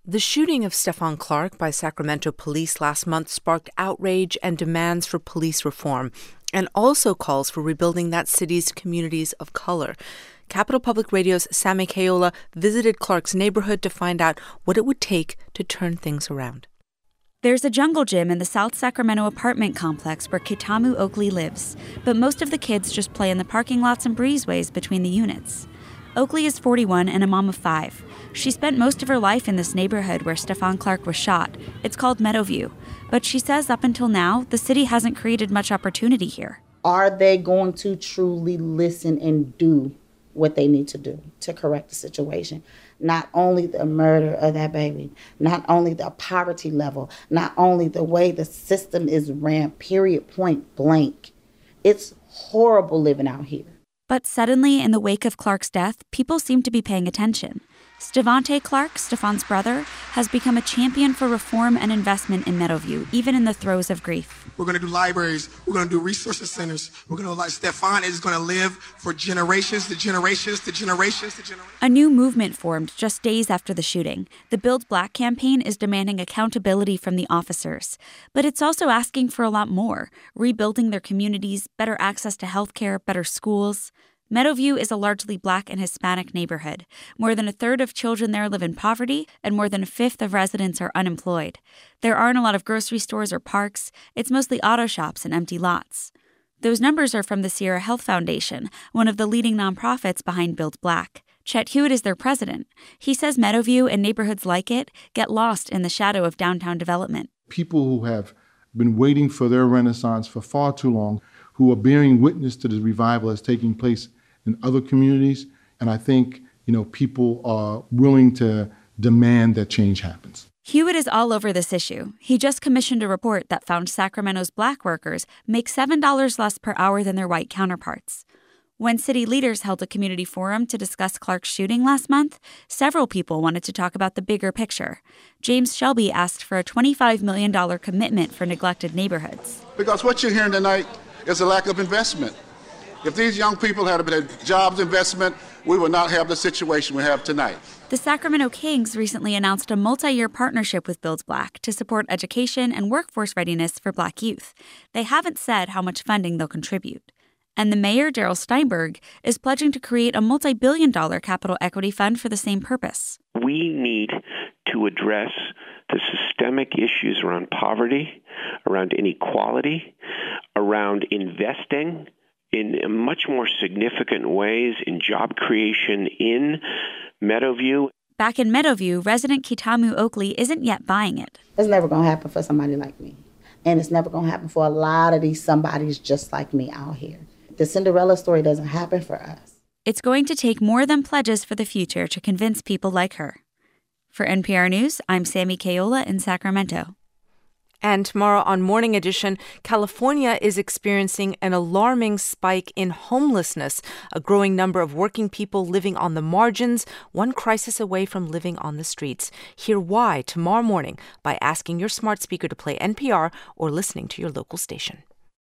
The shooting of Stephon Clark by Sacramento police last month sparked outrage and demands for police reform, and also calls for rebuilding that city's communities of color. Capital Public Radio's Sami Kayola visited Clark's neighborhood to find out what it would take to turn things around. There's a jungle gym in the South Sacramento apartment complex where Kitamu Oakley lives, but most of the kids just play in the parking lots and breezeways between the units. Oakley is 41 and a mom of 5. She spent most of her life in this neighborhood where Stephon Clark was shot. It's called Meadowview. But she says up until now, the city hasn't created much opportunity here. Are they going to truly listen and do what they need to do to correct the situation? Not only the murder of that baby, not only the poverty level, not only the way the system is ran, period, point blank. It's horrible living out here. But suddenly, in the wake of Clark's death, people seem to be paying attention. Stevante Clark, Stephon's brother, has become a champion for reform and investment in Meadowview, even in the throes of grief. We're going to do libraries. We're going to do resource centers. We're going to, like, Stephon is going to live for generations to generations to generations to generations. A new movement formed just days after the shooting. The Build Black campaign is demanding accountability from the officers. But it's also asking for a lot more, rebuilding their communities, better access to healthcare, better schools. Meadowview is a largely Black and Hispanic neighborhood. More than a third of children there live in poverty, and more than a fifth of residents are unemployed. There aren't a lot of grocery stores or parks. It's mostly auto shops and empty lots. Those numbers are from the Sierra Health Foundation, one of the leading nonprofits behind Build Black. Chet Hewitt is their president. He says Meadowview and neighborhoods like it get lost in the shadow of downtown development. People who have been waiting for their renaissance for far too long, who are bearing witness to the revival that's taking place in other communities, and I think, people are willing to demand that change happens. Hewitt is all over this issue. He just commissioned a report that found Sacramento's Black workers make $7 less per hour than their white counterparts. When city leaders held a community forum to discuss Clark's shooting last month, several people wanted to talk about the bigger picture. James Shelby asked for a $25 million commitment for neglected neighborhoods. Because what you're hearing tonight is a lack of investment. If these young people had a jobs investment, we would not have the situation we have tonight. The Sacramento Kings recently announced a multi-year partnership with Build Black to support education and workforce readiness for Black youth. They haven't said how much funding they'll contribute. And the mayor, Darrell Steinberg, is pledging to create a multi-billion-dollar capital equity fund for the same purpose. We need to address the systemic issues around poverty, around inequality, around investing in much more significant ways in job creation in Meadowview. Back in Meadowview, resident Kitamu Oakley isn't yet buying it. It's never going to happen for somebody like me. And it's never going to happen for a lot of these somebodies just like me out here. The Cinderella story doesn't happen for us. It's going to take more than pledges for the future to convince people like her. For NPR News, I'm Sami Kayola in Sacramento. And tomorrow on Morning Edition, California is experiencing an alarming spike in homelessness, a growing number of working people living on the margins, one crisis away from living on the streets. Hear why tomorrow morning by asking your smart speaker to play NPR or listening to your local station.